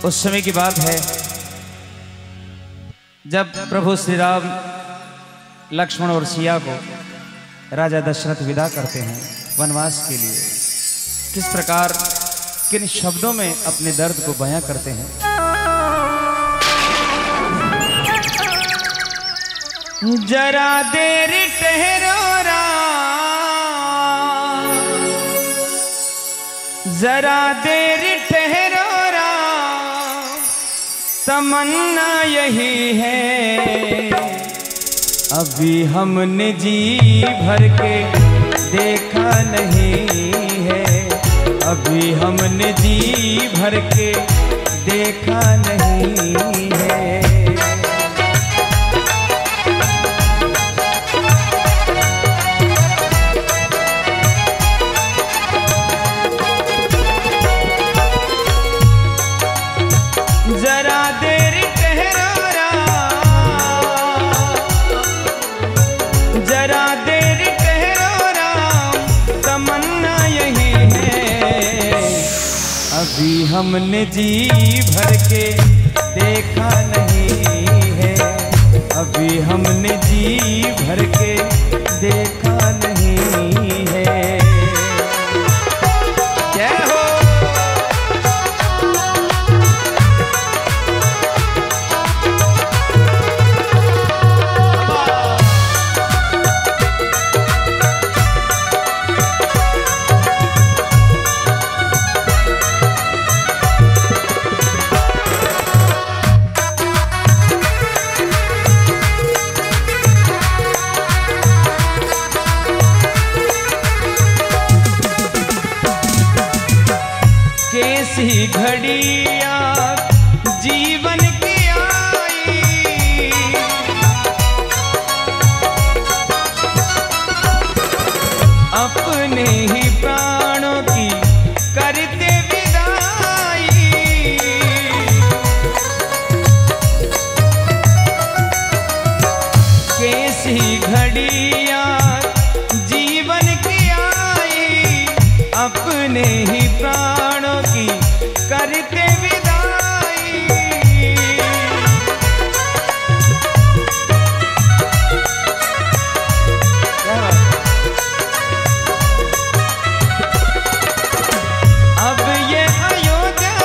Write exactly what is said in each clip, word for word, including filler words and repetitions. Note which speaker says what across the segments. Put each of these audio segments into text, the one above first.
Speaker 1: उस समय की बात है जब प्रभु श्री राम लक्ष्मण और सिया को राजा दशरथ विदा करते हैं वनवास के लिए। किस प्रकार किन शब्दों में अपने दर्द को बयां करते हैं। जरा देर ठहरो राम, जरा देर ठहरो राम, तमन्ना यही है अभी हमने जी भर के देखा नहीं है, अभी हमने जी भर के देखा नहीं है। जरा देर ठहरो राम, जरा देर ठहरो राम, तमन्ना यही है अभी हमने जी भर के देखा नहीं है, अभी हमने जी भर के देखा नहीं है। जय हो। कैसी घड़ियां जीवन की आई, अपने ही प्राणों की करते विदाई। कैसी घड़ियां जीवन की आई, अपने ही प्राणों की करते विदाई। अब ये अयोध्या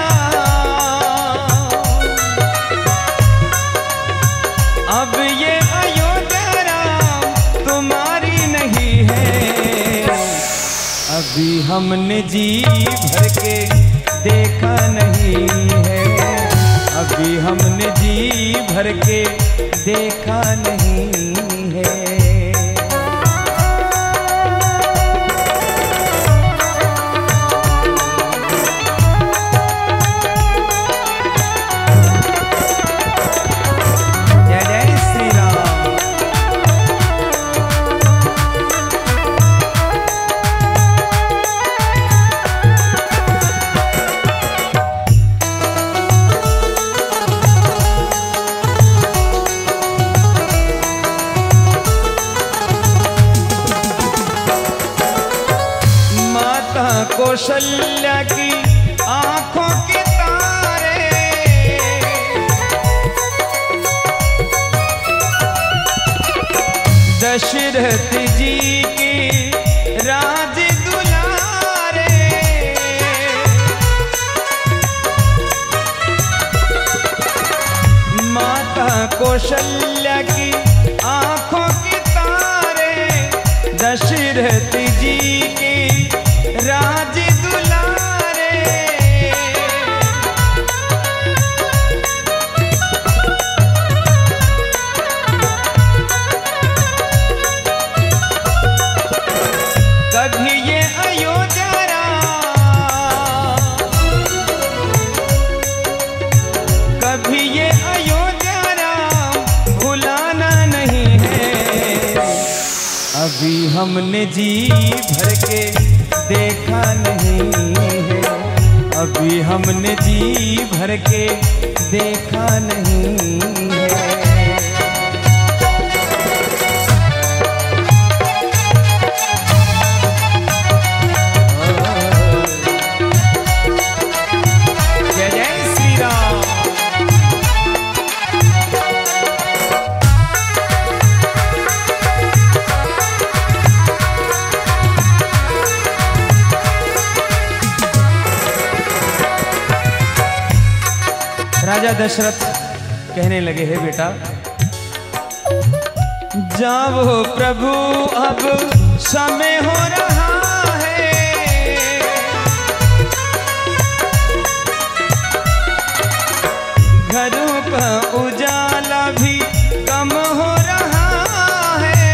Speaker 1: राम, अब ये अयोध्या राम तुम्हारी नहीं है, अभी हमने जी भर के देखा नहीं है, अभी हमने जी भर के देखा नहीं है। जय जय श्री राम। कौशल्या की आंखों के तारे, दशरथ जी की राज दुलारे, माता कौशल्या की आंखों के तारे, दशरथ जी की राज दुलारे। कभी ये अयोध्या राम, कभी ये अयोध्या राम भुलाना नहीं है, अभी हमने जी भर के देखा नहीं है, अभी हमने जी भर के देखा नहीं है। जय जय श्री राजा दशरथ कहने लगे, हे बेटा जाओ प्रभु अब समय हो रहा है, घरों का उजाला भी कम हो रहा है,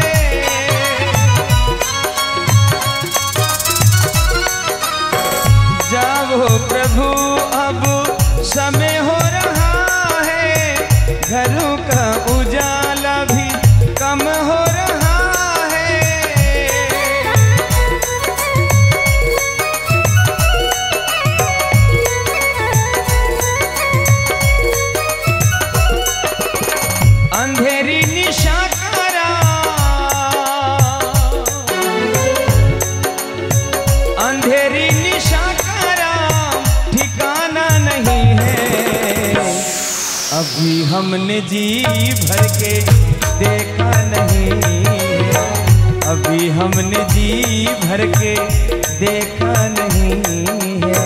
Speaker 1: जाओ प्रभु अब समय हो रहा है, घरों का उजाला भी कम हो रहा है। अंधेरी निशा का राम, अंधेरी निशा का राम ठिकाना नहीं है, अभी हमने जी भर के देखा नहीं, अभी हमने जी भर के देखा नहीं है।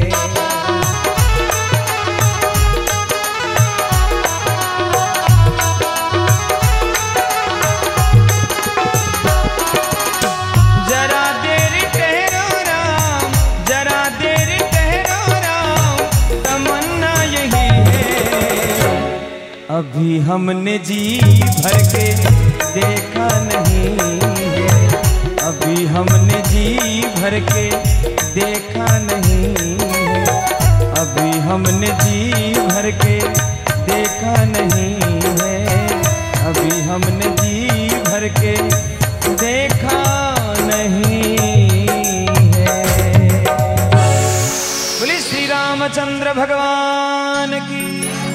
Speaker 1: जरा देर ठहरो राम, जरा देर ठहरो राम, तमन्ना यही है, अभी हमने जी भर के देखा नहीं है, अभी हमने जी भर के देखा नहीं है, अभी हमने जी भर के देखा नहीं है, अभी हमने जी भर के देखा नहीं है। बोलिए श्री रामचंद्र भगवान की।